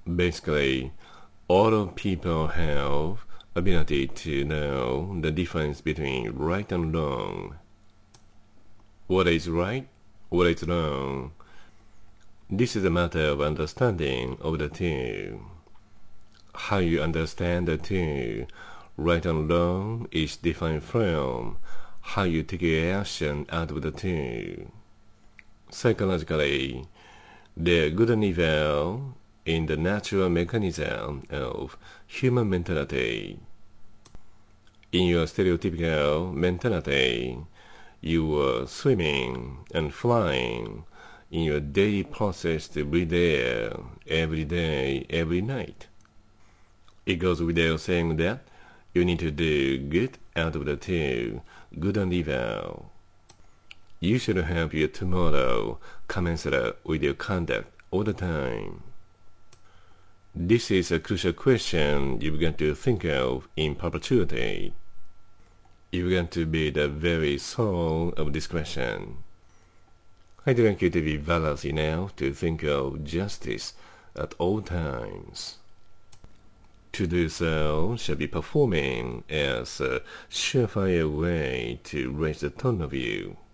Basically, all people have ability to know the difference between right and wrong. What is right? What is wrong? This is a matter of understanding of the two. How you understand the two, right and wrong, is different from how you take your action out of the two. Psychologically, the good and evil in the natural mechanism of human mentality. In your stereotypical mentality, you are swimming and flying in your daily process to breathe air every day, every night. It goes without saying that you need to do good out of the two, good and evil. You should have your tomorrow commensurate with your conduct all the time. This is a crucial question you've got to think of in perpetuity. You've got to be the very soul of this question. I'd like you to be balanced enough to think of justice at all times. To do so shall be performing as a surefire way to raise the tone of you.